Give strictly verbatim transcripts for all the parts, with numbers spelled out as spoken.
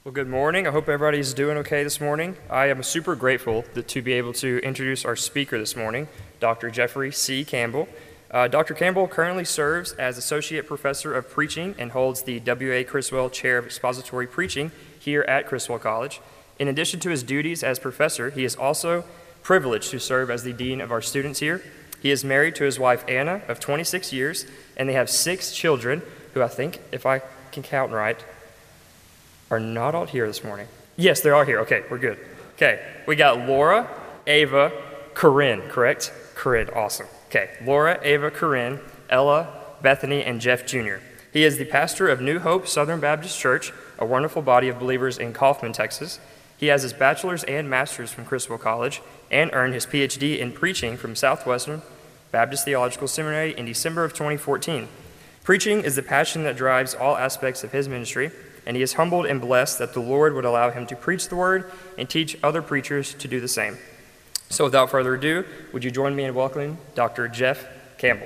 Well, good morning. I hope everybody's doing okay this morning. I am super grateful that, to be able to introduce our speaker this morning, Doctor Jeffrey C. Campbell. Uh, Doctor Campbell currently serves as Associate Professor of Preaching and holds the W A Criswell Chair of Expository Preaching here at Criswell College. In addition to his duties as professor, he is also privileged to serve as the Dean of our students here. He is married to his wife, Anna, of twenty-six years, and they have six children who I think, if I can count right, are not all here this morning. Yes, they're all here. Okay, we're good. Okay, we got Laura, Ava, Corinne, correct? Corinne, awesome. Okay, Laura, Ava, Corinne, Ella, Bethany, and Jeff Junior He is the pastor of New Hope Southern Baptist Church, a wonderful body of believers in Kaufman, Texas. He has his bachelor's and master's from Criswell College and earned his P H D in preaching from Southwestern Baptist Theological Seminary in December of twenty fourteen. Preaching is the passion that drives all aspects of his ministry, and he is humbled and blessed that the Lord would allow him to preach the word and teach other preachers to do the same. So without further ado, would you join me in welcoming Doctor Jeff Campbell?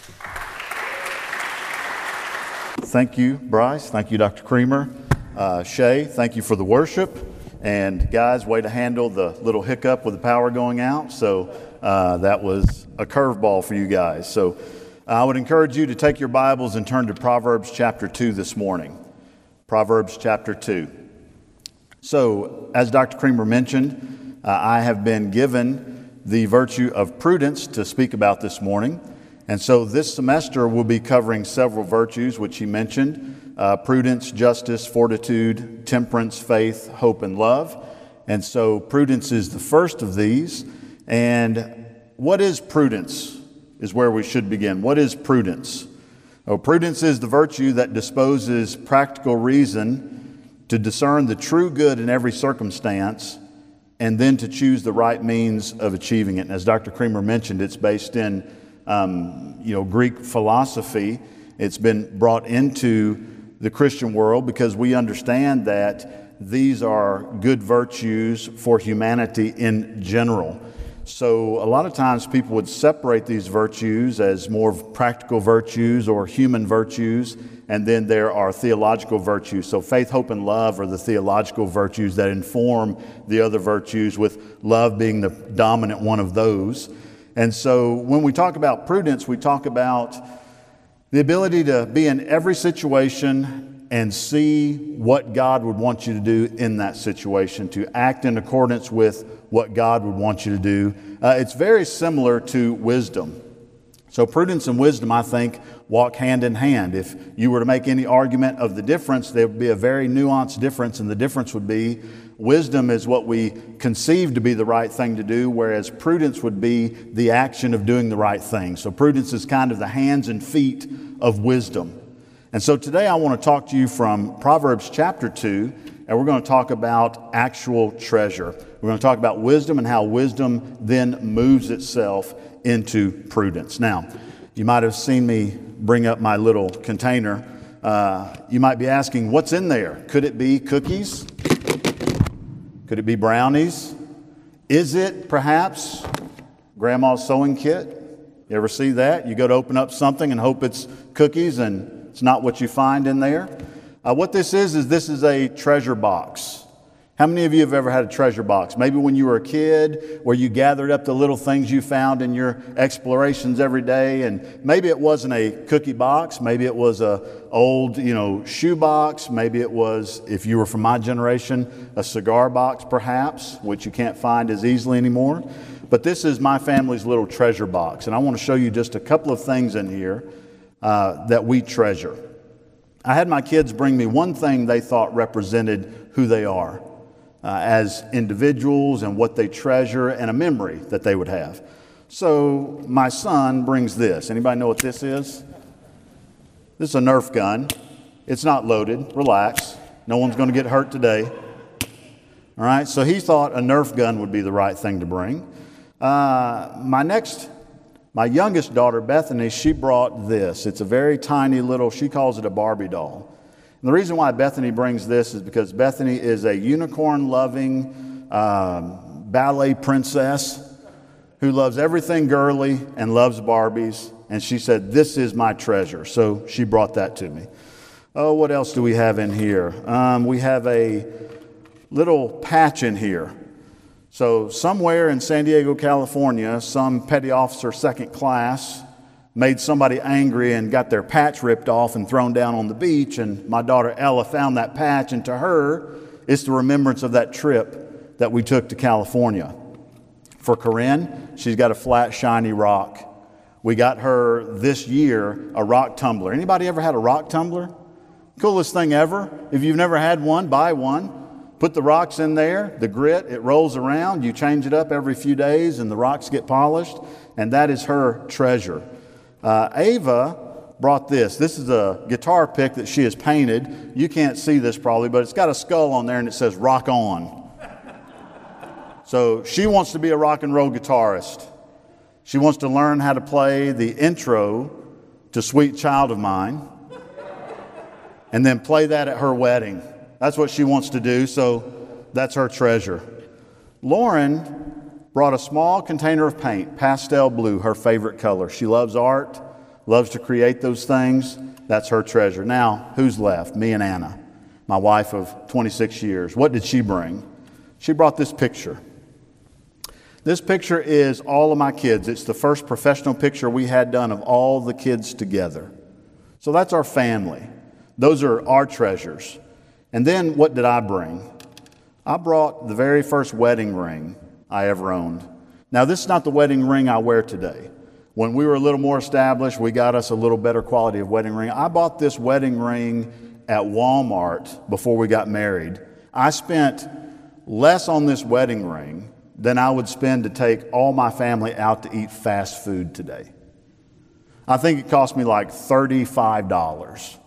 Thank you, Bryce. Thank you, Doctor Creamer. Uh, Shay, thank you for the worship. And guys, way to handle the little hiccup with the power going out. So uh, that was a curveball for you guys. So I would encourage you to take your Bibles and turn to Proverbs chapter two this morning. Proverbs chapter two. So, as Doctor Creamer mentioned, uh, I have been given the virtue of prudence to speak about this morning. And so this semester we'll be covering several virtues which he mentioned: uh, prudence, justice, fortitude, temperance, faith, hope, and love. And so prudence is the first of these. And what is prudence is where we should begin. What is prudence? Oh, prudence is the virtue that disposes practical reason to discern the true good in every circumstance and then to choose the right means of achieving it. And as Doctor Creamer mentioned, it's based in um, you know, Greek philosophy. It's been brought into the Christian world because we understand that these are good virtues for humanity in general. So a lot of times people would separate these virtues as more practical virtues or human virtues, and then there are theological virtues. So faith, hope, and love are the theological virtues that inform the other virtues, with love being the dominant one of those. And so when we talk about prudence, we talk about the ability to be in every situation and see what God would want you to do in that situation, to act in accordance with what God would want you to do. Uh, it's very similar to wisdom. So prudence and wisdom, I think, walk hand in hand. If you were to make any argument of the difference, there would be a very nuanced difference, and the difference would be wisdom is what we conceive to be the right thing to do, whereas prudence would be the action of doing the right thing. So prudence is kind of the hands and feet of wisdom. And so today I want to talk to you from Proverbs chapter two, and we're going to talk about actual treasure. We're going to talk about wisdom and how wisdom then moves itself into prudence. Now, you might have seen me bring up my little container. Uh, you might be asking, what's in there? Could it be cookies? Could it be brownies? Is it perhaps Grandma's sewing kit? You ever see that? You go to open up something and hope it's cookies, and it's not what you find in there. Uh, what this is, is this is a treasure box. How many of you have ever had a treasure box? Maybe when you were a kid, where you gathered up the little things you found in your explorations every day, and maybe it wasn't a cookie box, maybe it was a old, you know, shoe box, maybe it was, if you were from my generation, a cigar box perhaps, which you can't find as easily anymore. But this is my family's little treasure box, and I want to show you just a couple of things in here Uh, that we treasure. I had my kids bring me one thing they thought represented who they are uh, as individuals and what they treasure, and a memory that they would have. So my son brings this. Anybody know what this is? This is a Nerf gun. It's not loaded. Relax. No one's going to get hurt today. All right. So he thought a Nerf gun would be the right thing to bring. Uh, my next My youngest daughter, Bethany, she brought this. It's a very tiny little, she calls it a Barbie doll. And the reason why Bethany brings this is because Bethany is a unicorn-loving um, ballet princess who loves everything girly and loves Barbies. And she said, this is my treasure. So she brought that to me. Oh, what else do we have in here? Um, we have a little patch in here. So somewhere in San Diego, California, some petty officer second class made somebody angry and got their patch ripped off and thrown down on the beach. And my daughter Ella found that patch, and to her, it's the remembrance of that trip that we took to California. For Corinne, she's got a flat, shiny rock. We got her this year a rock tumbler. Anybody ever had a rock tumbler? Coolest thing ever. If you've never had one, buy one. Put the rocks in there, the grit, it rolls around. You change it up every few days and the rocks get polished. And that is her treasure. Uh, Ava brought this. This is a guitar pick that she has painted. You can't see this probably, but it's got a skull on there and it says rock on. So she wants to be a rock and roll guitarist. She wants to learn how to play the intro to Sweet Child of Mine and then play that at her wedding. That's what she wants to do, so that's her treasure. Lauren brought a small container of paint, pastel blue, her favorite color. She loves art, loves to create those things. That's her treasure. Now, who's left? Me and Anna, my wife of twenty-six years. What did she bring? She brought this picture. This picture is all of my kids. It's the first professional picture we had done of all the kids together. So that's our family. Those are our treasures. And then what did I bring? I brought the very first wedding ring I ever owned. Now, this is not the wedding ring I wear today. When we were a little more established, we got us a little better quality of wedding ring. I bought this wedding ring at Walmart before we got married. I spent less on this wedding ring than I would spend to take all my family out to eat fast food today. I think it cost me like thirty-five dollars.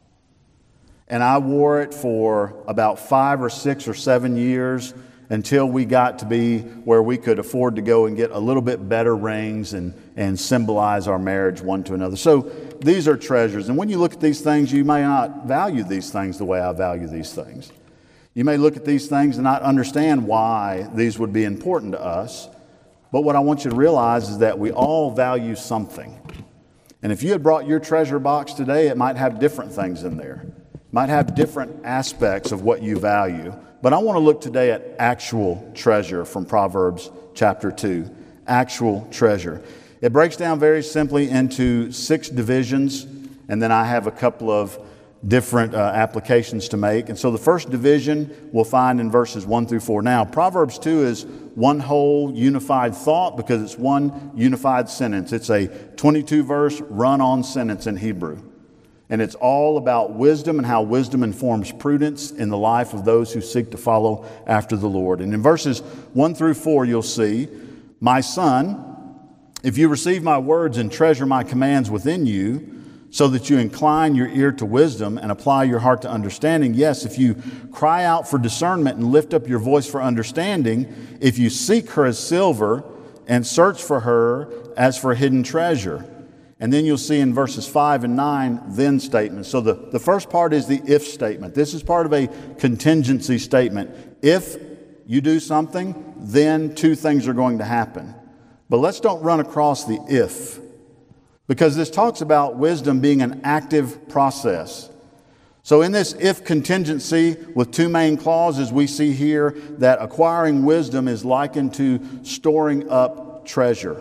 And I wore it for about five or six or seven years until we got to be where we could afford to go and get a little bit better rings and, and symbolize our marriage one to another. So these are treasures. And when you look at these things, you may not value these things the way I value these things. You may look at these things and not understand why these would be important to us. But what I want you to realize is that we all value something. And if you had brought your treasure box today, it might have different things in there. Might have different aspects of what you value. But I want to look today at actual treasure from Proverbs chapter two. Actual treasure. It breaks down very simply into six divisions, and then I have a couple of different uh, applications to make. And so the first division we'll find in verses one through four. Now, Proverbs two is one whole unified thought because it's one unified sentence. It's a twenty-two verse run-on sentence in Hebrew. And it's all about wisdom and how wisdom informs prudence in the life of those who seek to follow after the Lord. And in verses one through four, you'll see, "My son, if you receive my words and treasure my commands within you, so that you incline your ear to wisdom and apply your heart to understanding. Yes, if you cry out for discernment and lift up your voice for understanding, if you seek her as silver and search for her as for hidden treasure." And then you'll see in verses five and nine, then statements. So the, the first part is the if statement. This is part of a contingency statement. If you do something, then two things are going to happen. But let's don't run across the if, because this talks about wisdom being an active process. So in this if contingency with two main clauses, we see here that acquiring wisdom is likened to storing up treasure.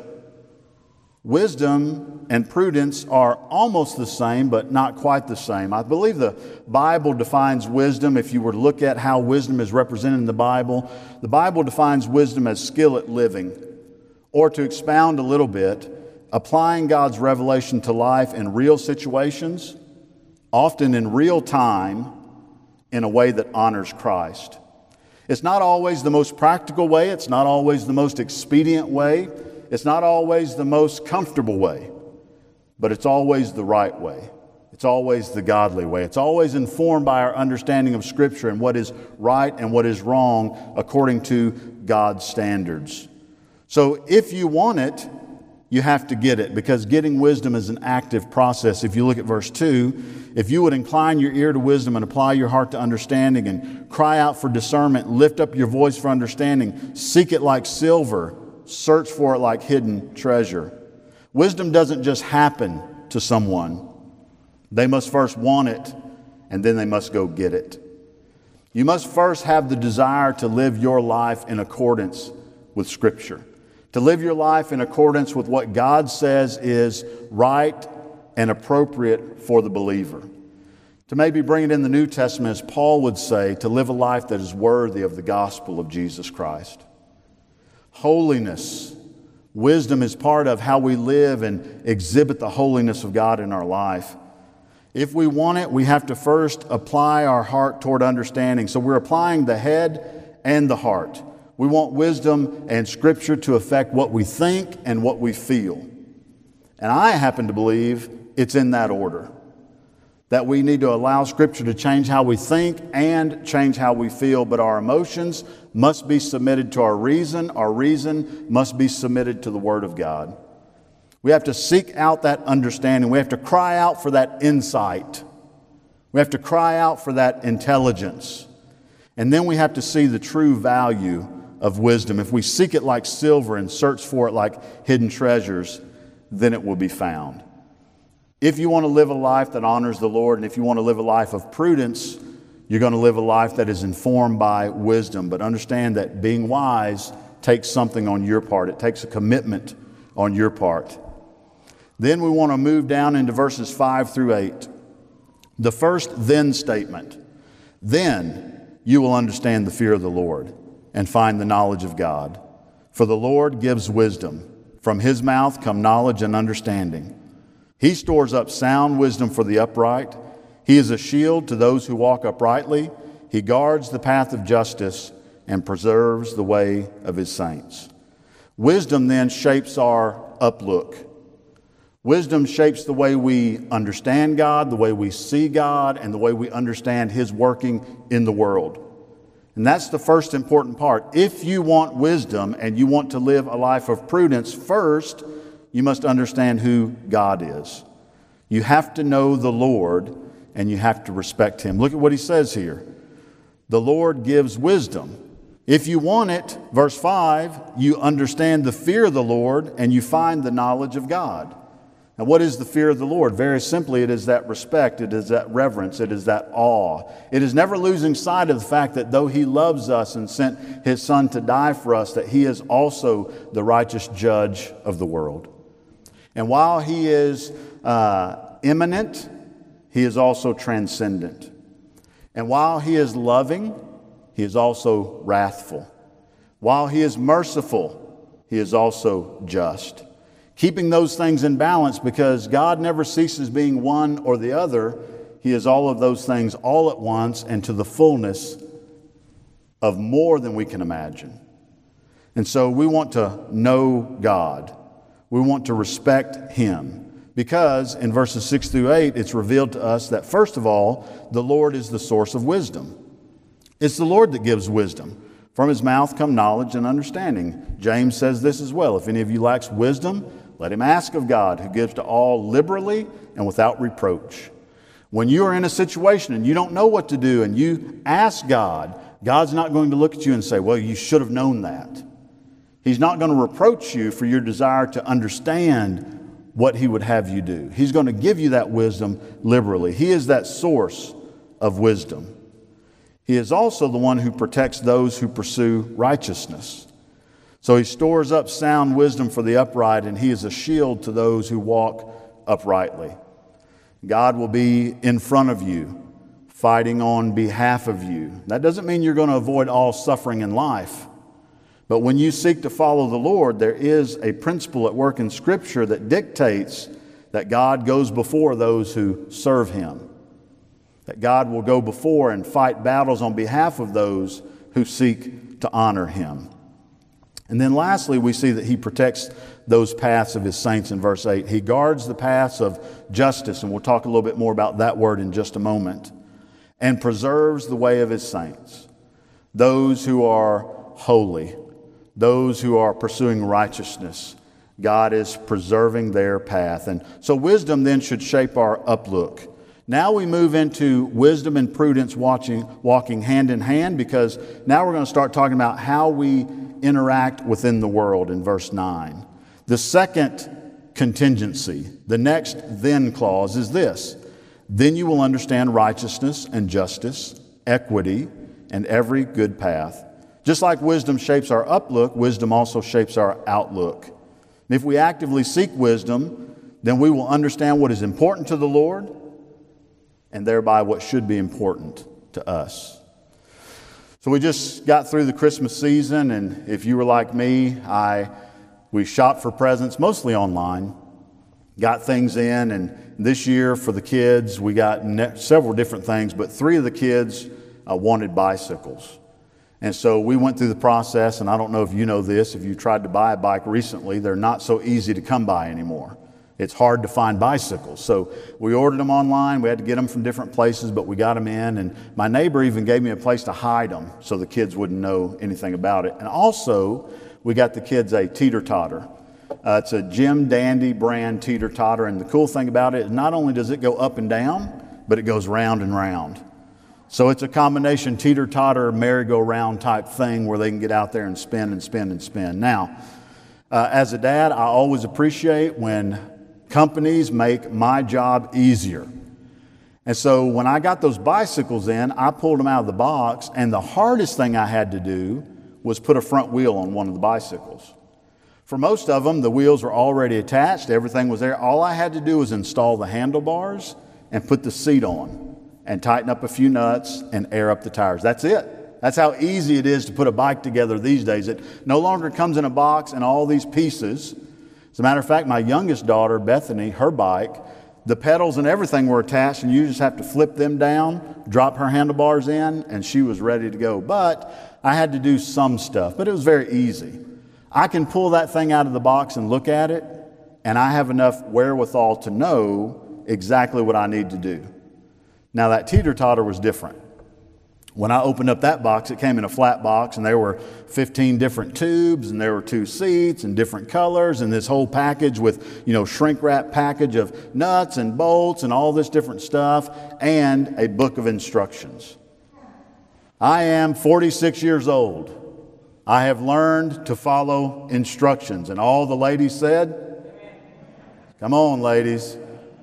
Wisdom and prudence are almost the same, but not quite the same. I believe the Bible defines wisdom. If you were to look at how wisdom is represented in the Bible, the Bible defines wisdom as skill at living, or to expound a little bit, applying God's revelation to life in real situations, often in real time, in a way that honors Christ. It's not always the most practical way. It's not always the most expedient way. It's not always the most comfortable way, but it's always the right way. It's always the godly way. It's always informed by our understanding of Scripture and what is right and what is wrong according to God's standards. So if you want it, you have to get it, because getting wisdom is an active process. If you look at verse two, if you would incline your ear to wisdom and apply your heart to understanding and cry out for discernment, lift up your voice for understanding, seek it like silver, search for it like hidden treasure. Wisdom doesn't just happen to someone. They must first want it and then they must go get it. You must first have the desire to live your life in accordance with Scripture, to live your life in accordance with what God says is right and appropriate for the believer. To maybe bring it in the New Testament, as Paul would say, to live a life that is worthy of the gospel of Jesus Christ. Holiness, wisdom is part of how we live and exhibit the holiness of God in our life. If we want it, we have to first apply our heart toward understanding. So we're applying the head and the heart. We want wisdom and Scripture to affect what we think and what we feel. And I happen to believe it's in that order, that we need to allow Scripture to change how we think and change how we feel, but our emotions must be submitted to our reason. Our reason must be submitted to the Word of God. We have to seek out that understanding. We have to cry out for that insight. We have to cry out for that intelligence. And then we have to see the true value of wisdom. If we seek it like silver and search for it like hidden treasures, then it will be found. If you want to live a life that honors the Lord, and if you want to live a life of prudence, you're going to live a life that is informed by wisdom. But understand that being wise takes something on your part. It takes a commitment on your part. Then we want to move down into verses five through eight. The first then statement. Then you will understand the fear of the Lord and find the knowledge of God. For the Lord gives wisdom. From His mouth come knowledge and understanding. He stores up sound wisdom for the upright. He is a shield to those who walk uprightly. He guards the path of justice and preserves the way of His saints. Wisdom then shapes our uplook. Wisdom shapes the way we understand God, the way we see God, and the way we understand His working in the world. And that's the first important part. If you want wisdom and you want to live a life of prudence, first, you must understand who God is. You have to know the Lord and you have to respect Him. Look at what He says here. The Lord gives wisdom. If you want it, verse five, you understand the fear of the Lord and you find the knowledge of God. Now, what is the fear of the Lord? Very simply, it is that respect, it is that reverence, it is that awe. It is never losing sight of the fact that though He loves us and sent His Son to die for us, that He is also the righteous judge of the world. And while He is uh, immanent, He is also transcendent. And while He is loving, He is also wrathful. While He is merciful, He is also just. Keeping those things in balance, because God never ceases being one or the other. He is all of those things all at once and to the fullness of more than we can imagine. And so we want to know God. We want to respect Him, because in verses six through eight, it's revealed to us that first of all, the Lord is the source of wisdom. It's the Lord that gives wisdom. From His mouth come knowledge and understanding. James says this as well. If any of you lacks wisdom, let him ask of God, who gives to all liberally and without reproach. When you are in a situation and you don't know what to do and you ask God, God's not going to look at you and say, well, you should have known that. He's not going to reproach you for your desire to understand what He would have you do. He's going to give you that wisdom liberally. He is that source of wisdom. He is also the one who protects those who pursue righteousness. So He stores up sound wisdom for the upright, and He is a shield to those who walk uprightly. God will be in front of you, fighting on behalf of you. That doesn't mean you're going to avoid all suffering in life. But when you seek to follow the Lord, there is a principle at work in Scripture that dictates that God goes before those who serve Him. That God will go before and fight battles on behalf of those who seek to honor Him. And then lastly, we see that He protects those paths of His saints in verse eight. He guards the paths of justice, and we'll talk a little bit more about that word in just a moment, and preserves the way of His saints. Those who are holy, those who are pursuing righteousness, God is preserving their path. And so wisdom then should shape our uplook. Now we move into wisdom and prudence watching, walking hand in hand, because now we're going to start talking about how we interact within the world in verse nine. The second contingency, the next then clause is this. Then you will understand righteousness and justice, equity, and every good path. Just like wisdom shapes our uplook, wisdom also shapes our outlook. And if we actively seek wisdom, then we will understand what is important to the Lord and thereby what should be important to us. So we just got through the Christmas season, and if you were like me, I we shopped for presents mostly online, got things in, and this year for the kids, we got ne- several different things, but three of the kids uh, wanted bicycles. And so we went through the process, and I don't know if you know this, if you tried to buy a bike recently, they're not so easy to come by anymore. It's hard to find bicycles. So we ordered them online. We had to get them from different places, but we got them in. And my neighbor even gave me a place to hide them so the kids wouldn't know anything about it. And also, we got the kids a teeter-totter. Uh, it's a Jim Dandy brand teeter-totter. And the cool thing about it is not only does it go up and down, but it goes round and round. So it's a combination teeter-totter, merry-go-round type thing where they can get out there and spin and spin and spin. Now, uh, as a dad, I always appreciate when companies make my job easier. And so when I got those bicycles in, I pulled them out of the box, and the hardest thing I had to do was put a front wheel on one of the bicycles. For most of them, the wheels were already attached. Everything was there. All I had to do was install the handlebars and put the seat on and tighten up a few nuts and air up the tires. That's it. That's how easy it is to put a bike together these days. It no longer comes in a box and all these pieces. As a matter of fact, my youngest daughter, Bethany, her bike, the pedals and everything were attached, and you just have to flip them down, drop her handlebars in, and she was ready to go. But I had to do some stuff, but it was very easy. I can pull that thing out of the box and look at it, and I have enough wherewithal to know exactly what I need to do. Now, that teeter-totter was different. When I opened up that box, it came in a flat box, and there were fifteen different tubes, and there were two seats and different colors, and this whole package with, you know, shrink wrap package of nuts and bolts and all this different stuff, and a book of instructions. I am forty-six years old. I have learned to follow instructions. And all the ladies said, come on, ladies.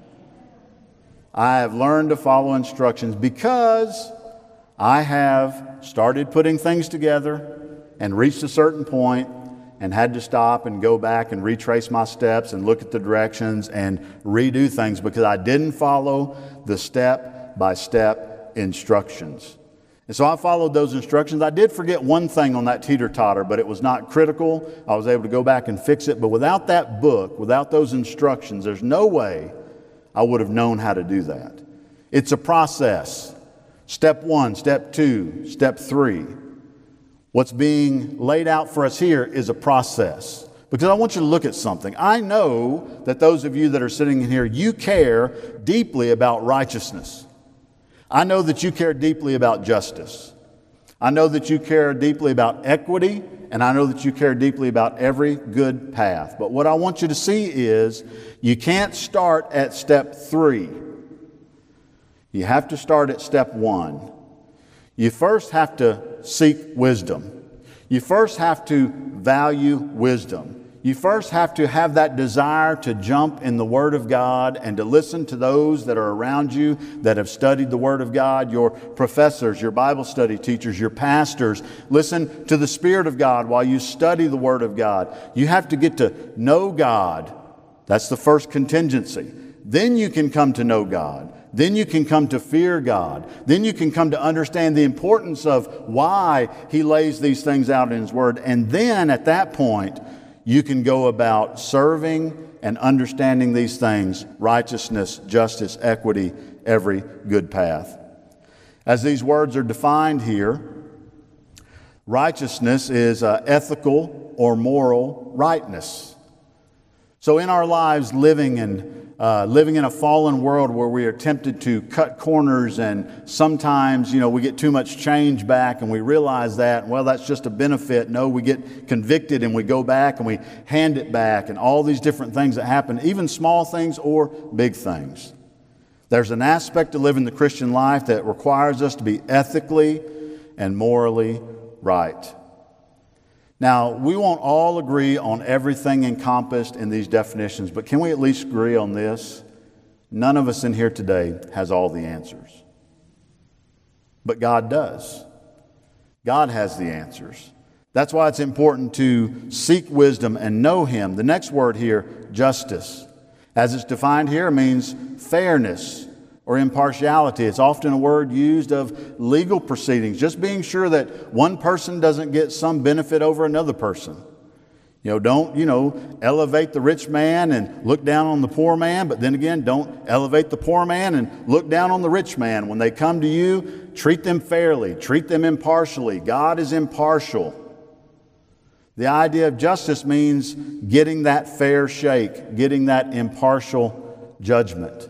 I have learned to follow instructions because I have started putting things together and reached a certain point and had to stop and go back and retrace my steps and look at the directions and redo things because I didn't follow the step-by-step instructions. And so I followed those instructions. I did forget one thing on that teeter-totter, but it was not critical. I was able to go back and fix it. But without that book, without those instructions, there's no way I would have known how to do that. It's a process. Step one, step two, step three. What's being laid out for us here is a process. Because I want you to look at something. I know that those of you that are sitting in here, you care deeply about righteousness. I know that you care deeply about justice. I know that you care deeply about equity, and I know that you care deeply about every good path. But what I want you to see is you can't start at step three. You have to start at step one. You first have to seek wisdom. You first have to value wisdom. You first have to have that desire to jump in the Word of God and to listen to those that are around you that have studied the Word of God, your professors, your Bible study teachers, your pastors. Listen to the Spirit of God while you study the Word of God. You have to get to know God. That's the first contingency. Then you can come to know God. Then you can come to fear God. Then you can come to understand the importance of why He lays these things out in His Word. And then at that point, you can go about serving and understanding these things: righteousness, justice, equity, every good path. As these words are defined here, righteousness is uh, ethical or moral rightness. So in our lives, living in Uh, living in a fallen world where we are tempted to cut corners, and sometimes, you know, we get too much change back and we realize that, well, that's just a benefit. No, we get convicted and we go back and we hand it back, and all these different things that happen, even small things or big things. There's an aspect to living the Christian life that requires us to be ethically and morally right. Now, we won't all agree on everything encompassed in these definitions, but can we at least agree on this? None of us in here today has all the answers. But God does. God has the answers. That's why it's important to seek wisdom and know Him. The next word here, justice, as it's defined here, means fairness or impartiality. It's often a word used of legal proceedings, just being sure that one person doesn't get some benefit over another person. You know, don't, you know, elevate the rich man and look down on the poor man, but then again, don't elevate the poor man and look down on the rich man. When they come to you, treat them fairly, treat them impartially. God is impartial. The idea of justice means getting that fair shake, getting that impartial judgment.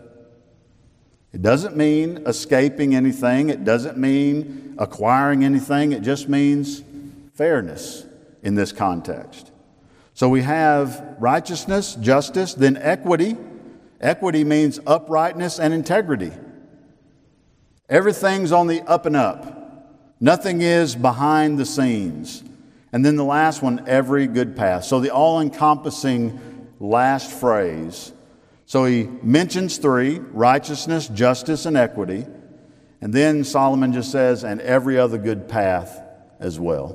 It doesn't mean escaping anything. It doesn't mean acquiring anything. It just means fairness in this context. So we have righteousness, justice, then equity. Equity means uprightness and integrity. Everything's on the up and up. Nothing is behind the scenes. And then the last one, every good path. So the all-encompassing last phrase. So he mentions three, righteousness, justice, and equity. And then Solomon just says, and every other good path as well.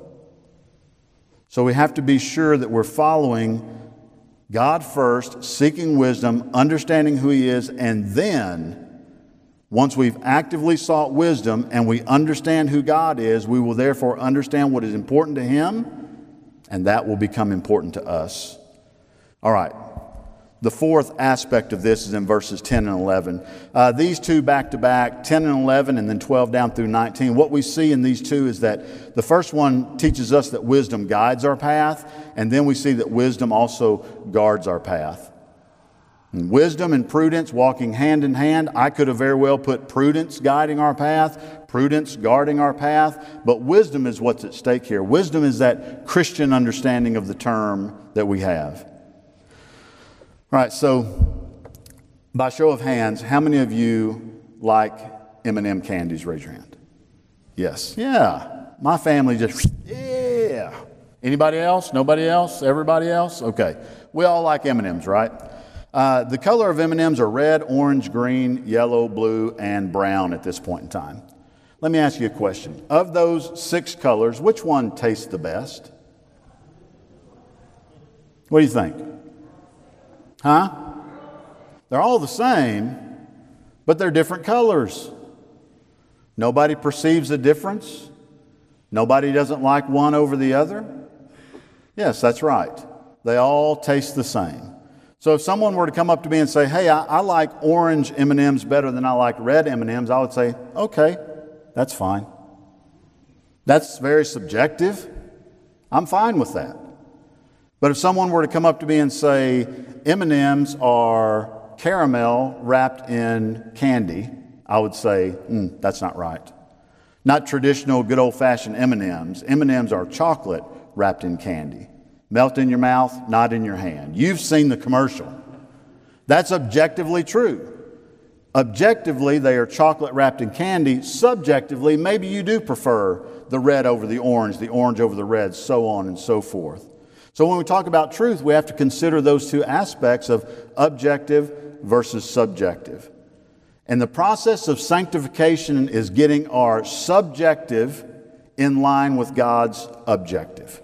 So we have to be sure that we're following God first, seeking wisdom, understanding who He is, and then, once we've actively sought wisdom and we understand who God is, we will therefore understand what is important to Him, and that will become important to us. All right. The fourth aspect of this is in verses ten and eleven. Uh, these two back to back, ten and eleven, and then twelve down through nineteen. What we see in these two is that the first one teaches us that wisdom guides our path, and then we see that wisdom also guards our path. And wisdom and prudence walking hand in hand. I could have very well put prudence guiding our path, prudence guarding our path, but wisdom is what's at stake here. Wisdom is that Christian understanding of the term that we have. All right, so by show of hands, how many of you like M and M candies? Raise your hand. Yes. Yeah. My family just, yeah. Anybody else? Nobody else? Everybody else? Okay. We all like M and M's, right? Uh, the color of M and M's are red, orange, green, yellow, blue, and brown at this point in time. Let me ask you a question. Of those six colors, which one tastes the best? What do you think? Huh? They're all the same, but they're different colors. Nobody perceives a difference. Nobody doesn't like one over the other. Yes, that's right. They all taste the same. So if someone were to come up to me and say, hey, I, I like orange M and M's better than I like red M and M's, I would say, okay, that's fine. That's very subjective. I'm fine with that. But if someone were to come up to me and say, M and M's are caramel wrapped in candy, I would say, mm, that's not right. Not traditional, good old-fashioned M and M's. M and M's are chocolate wrapped in candy. Melt in your mouth, not in your hand. You've seen the commercial. That's objectively true. Objectively, they are chocolate wrapped in candy. Subjectively, maybe you do prefer the red over the orange, the orange over the red, so on and so forth. So when we talk about truth, we have to consider those two aspects of objective versus subjective. And the process of sanctification is getting our subjective in line with God's objective.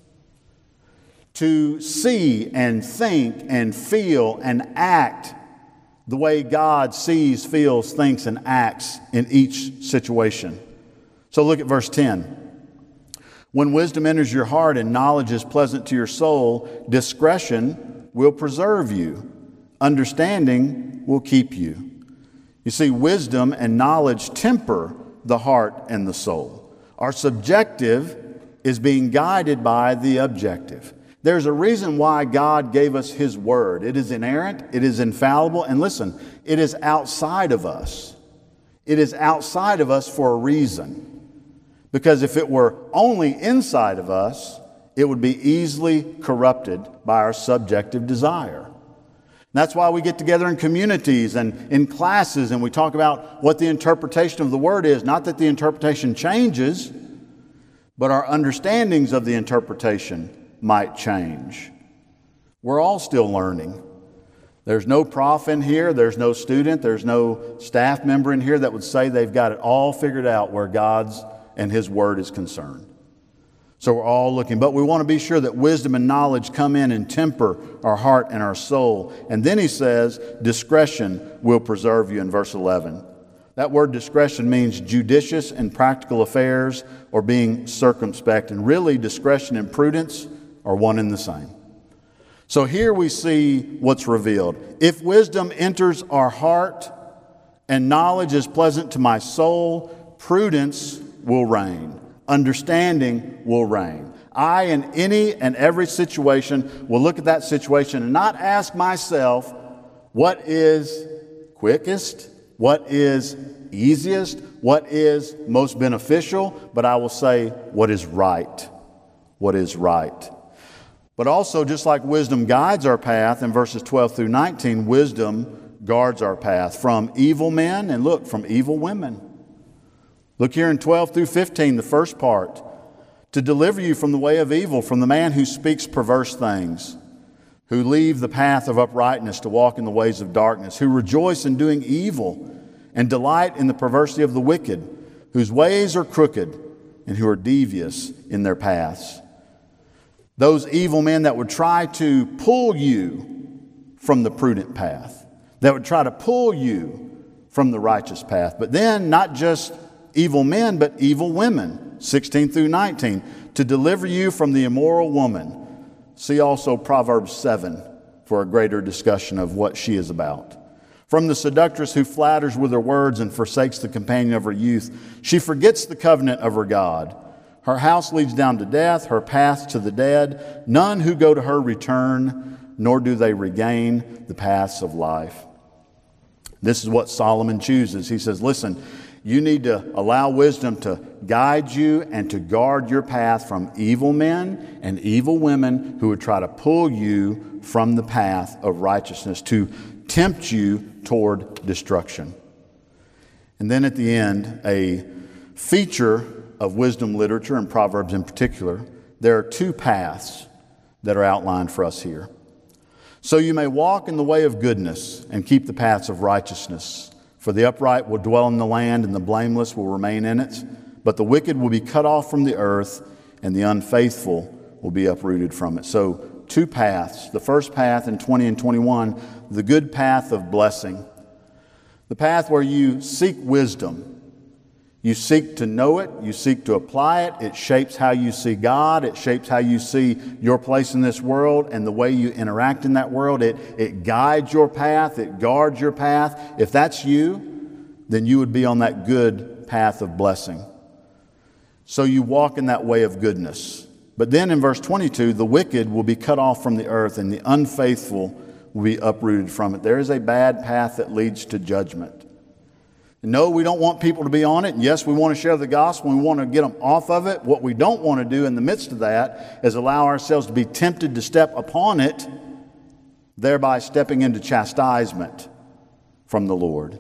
To see and think and feel and act the way God sees, feels, thinks, and acts in each situation. So look at verse ten. When wisdom enters your heart and knowledge is pleasant to your soul, discretion will preserve you. Understanding will keep you. You see, wisdom and knowledge temper the heart and the soul. Our subjective is being guided by the objective. There's a reason why God gave us His Word. It is inerrant, it is infallible, and listen, it is outside of us. It is outside of us for a reason. Because if it were only inside of us, it would be easily corrupted by our subjective desire. That's why we get together in communities and in classes and we talk about what the interpretation of the Word is. Not that the interpretation changes, but our understandings of the interpretation might change. We're all still learning. There's no prof in here, there's no student, there's no staff member in here that would say they've got it all figured out where God's and His Word is concerned. So we're all looking, but we want to be sure that wisdom and knowledge come in and temper our heart and our soul. And then he says, discretion will preserve you in verse eleven. That word discretion means judicious in practical affairs or being circumspect. And really, discretion and prudence are one and the same. So here we see what's revealed. If wisdom enters our heart and knowledge is pleasant to my soul, prudence will reign. Understanding will reign. I, in any and every situation, will look at that situation and not ask myself what is quickest, what is easiest, what is most beneficial, but I will say what is right. What is right. But also, just like wisdom guides our path in verses twelve through nineteen, wisdom guards our path from evil men and look, from evil women. Look here in twelve through fifteen, the first part. To deliver you from the way of evil, from the man who speaks perverse things, who leave the path of uprightness to walk in the ways of darkness, who rejoice in doing evil and delight in the perversity of the wicked, whose ways are crooked and who are devious in their paths. Those evil men that would try to pull you from the prudent path, that would try to pull you from the righteous path. But then not just evil men, but evil women, sixteen through nineteen, to deliver you from the immoral woman. See also Proverbs seven for a greater discussion of what she is about. From the seductress who flatters with her words and forsakes the companion of her youth. She forgets the covenant of her God. Her house leads down to death, her paths to the dead. None who go to her return, nor do they regain the paths of life. This is what Solomon chooses. He says, listen, you need to allow wisdom to guide you and to guard your path from evil men and evil women who would try to pull you from the path of righteousness, to tempt you toward destruction. And then at the end, a feature of wisdom literature, and Proverbs in particular, there are two paths that are outlined for us here. So you may walk in the way of goodness and keep the paths of righteousness. For the upright will dwell in the land, and the blameless will remain in it. But the wicked will be cut off from the earth, and the unfaithful will be uprooted from it. So two paths. The first path in twenty and twenty-one, the good path of blessing. The path where you seek wisdom. You seek to know it. You seek to apply it. It shapes how you see God. It shapes how you see your place in this world and the way you interact in that world. It, it guides your path. It guards your path. If that's you, then you would be on that good path of blessing. So you walk in that way of goodness. But then in verse twenty-two, the wicked will be cut off from the earth and the unfaithful will be uprooted from it. There is a bad path that leads to judgment. No, we don't want people to be on it. And yes, we want to share the gospel. We want to get them off of it. What we don't want to do in the midst of that is allow ourselves to be tempted to step upon it, thereby stepping into chastisement from the Lord.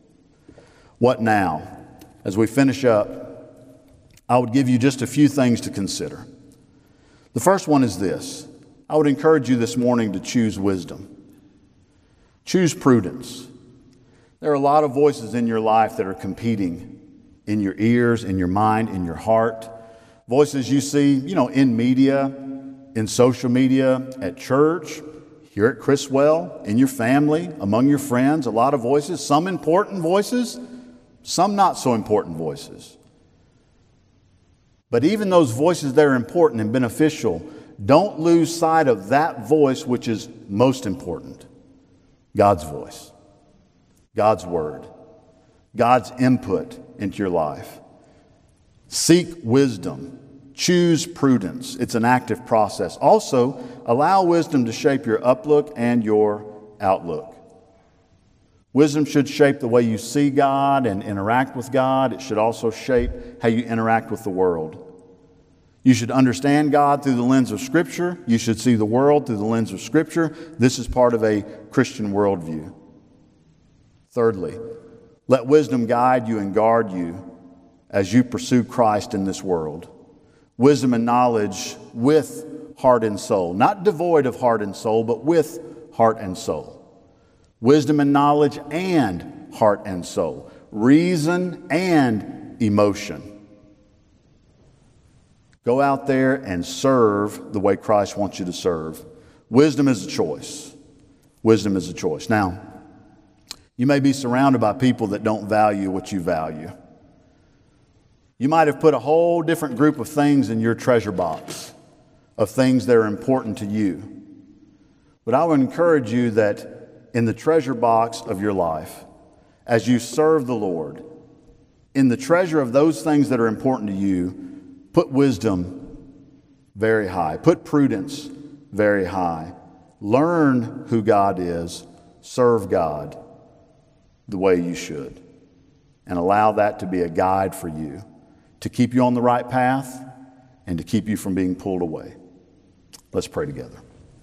What now? As we finish up, I would give you just a few things to consider. The first one is this. I would encourage you this morning to choose wisdom. Choose prudence. There are a lot of voices in your life that are competing in your ears, in your mind, in your heart. Voices you see, you know, in media, in social media, at church, here at Chriswell, in your family, among your friends. A lot of voices, some important voices, some not so important voices. But even those voices that are important and beneficial, don't lose sight of that voice which is most important. God's voice. God's word, God's input into your life. Seek wisdom. Choose prudence. It's an active process. Also, allow wisdom to shape your uplook and your outlook. Wisdom should shape the way you see God and interact with God. It should also shape how you interact with the world. You should understand God through the lens of Scripture. You should see the world through the lens of Scripture. This is part of a Christian worldview. Thirdly, let wisdom guide you and guard you as you pursue Christ in this world. Wisdom and knowledge with heart and soul. Not devoid of heart and soul, but with heart and soul. wisdom and knowledge and heart and soul, reason and emotion. Go out there and serve the way Christ wants you to serve. Wisdom is a choice. Wisdom is a choice. Now, you may be surrounded by people that don't value what you value. You might have put a whole different group of things in your treasure box of things that are important to you. But I would encourage you that in the treasure box of your life, as you serve the Lord, in the treasure of those things that are important to you, put wisdom very high. Put prudence very high. Learn who God is. Serve God the way you should. And allow that to be a guide for you to keep you on the right path and to keep you from being pulled away. Let's pray together.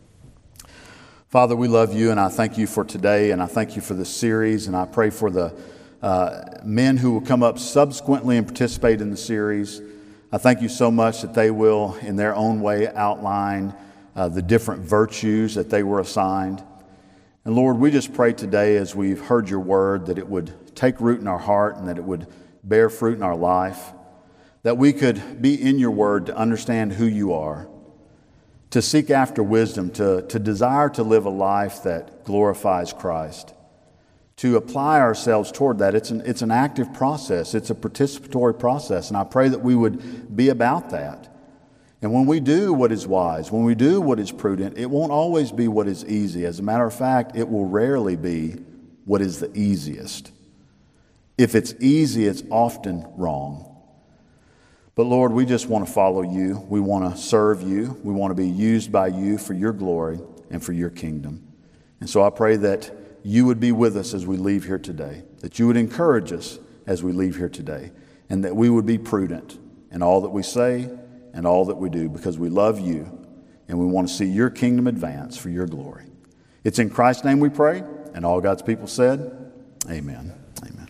Father, we love you, and I thank you for today, and I thank you for this series, and I pray for the uh, men who will come up subsequently and participate in the series. I thank you so much that they will, in their own way, outline uh, the different virtues that they were assigned. And Lord, we just pray today as we've heard your word that it would take root in our heart and that it would bear fruit in our life, that we could be in your word to understand who you are, to seek after wisdom, to, to desire to live a life that glorifies Christ, to apply ourselves toward that. It's an, it's an active process. It's a participatory process. And I pray that we would be about that. And when we do what is wise, when we do what is prudent, it won't always be what is easy. As a matter of fact, it will rarely be what is the easiest. If it's easy, it's often wrong. But Lord, we just want to follow you. We want to serve you. We want to be used by you for your glory and for your kingdom. And so I pray that you would be with us as we leave here today, that you would encourage us as we leave here today, and that we would be prudent in all that we say and all that we do, because we love you and we want to see your kingdom advance for your glory. It's in Christ's name we pray, and all God's people said, amen. Amen.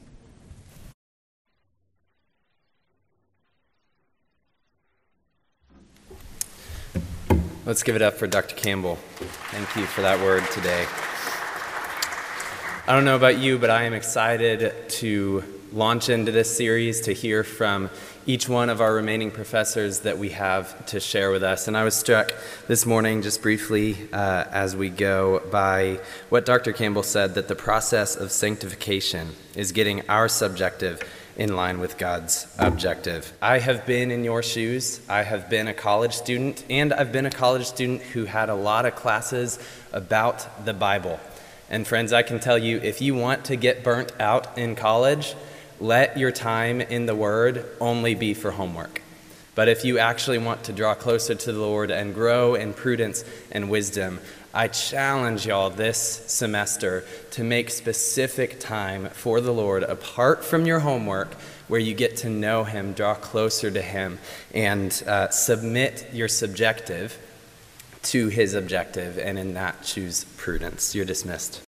Let's give it up for Doctor Campbell. Thank you for that word today. I don't know about you, but I am excited to launch into this series, to hear from each one of our remaining professors that we have to share with us. And I was struck this morning, just briefly uh, as we go, by what Doctor Campbell said, that the process of sanctification is getting our subjective in line with God's objective. I have been in your shoes. I have been a college student, and I've been a college student who had a lot of classes about the Bible. And friends, I can tell you, if you want to get burnt out in college, let your time in the Word only be for homework. But if you actually want to draw closer to the Lord and grow in prudence and wisdom, I challenge y'all this semester to make specific time for the Lord apart from your homework, where you get to know Him, draw closer to Him, and uh, submit your subjective to His objective, and in that choose prudence. You're dismissed.